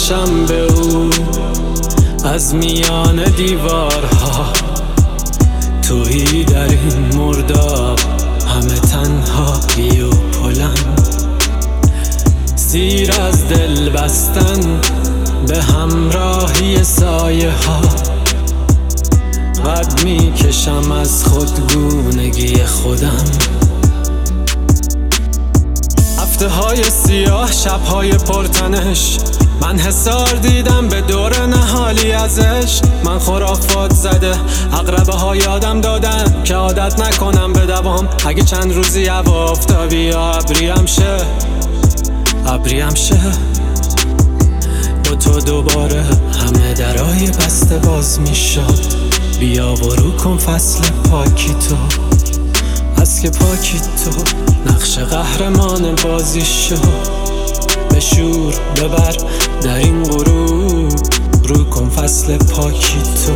باشم به او از میان دیوارها. تویی در این مرداب، همه تنهایی و بلند، سیر از دل بستن به همراهی سایه ها. قد می کشم از خودگونگی خودم، هفته های سیاه، شبهای پرتنش. من حصار دیدم به دور نهالی ازش. من خرافات زده عقربه ها یادم دادن که عادت نکنم به دوام. اگه چند روزی هوا آفتابی یا ابریم شه، با تو دوباره همه درای بسته باز می شد. بیا و رو کن فصل پاکی تو، از که پاکی تو نقش قهرمان بازی شو. به شور ببر در این غروب، رو کن فصل پاکی تو.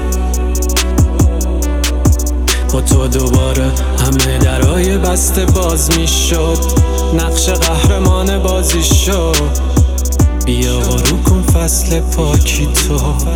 با تو دوباره همه درای بسته باز می شد. نقش قهرمان بازی شو. بیا و رو کن فصل پاکی تو.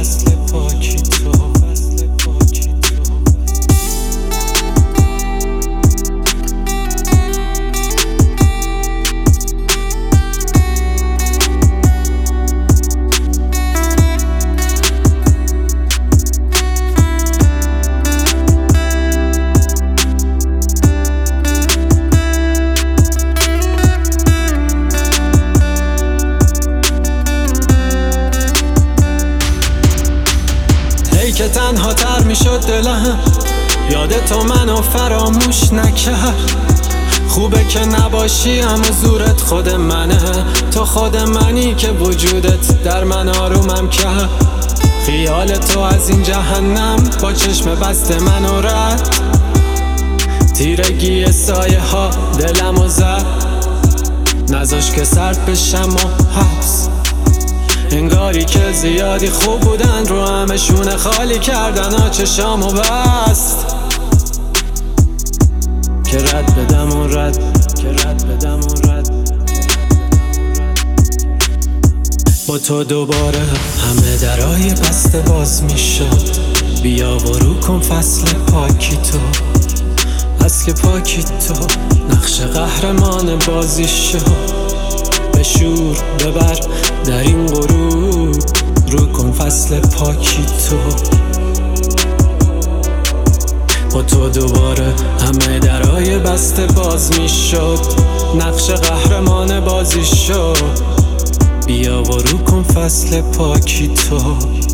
که تنها تر می شد دلم، یاد تو منو فراموش نکرد. خوبه که نباشی اما زورت خود منه. تو خود منی که وجودت در من آرومم کرد. خیال تو از این جهنم با چشم بسته منو رد. تیرگی سایه ها دلمو زد، نذاش که سرد بشم و حبس. انگاری که زیادی خوب بودن رو همشون خالی کردن ها چشامو بست. که رد بدم و رد با تو دوباره همه درای بسته باز می شد. بیا و رو کن فصل پاکی تو، از که پاکی تو نقش قهرمان بازی شو. به شور ببر در این غروب، رو کن فصل پاکی تو. با تو دوباره همه درای بسته باز می شد. نقش قهرمان بازی شو. بیا و رو کن فصل پاکی تو.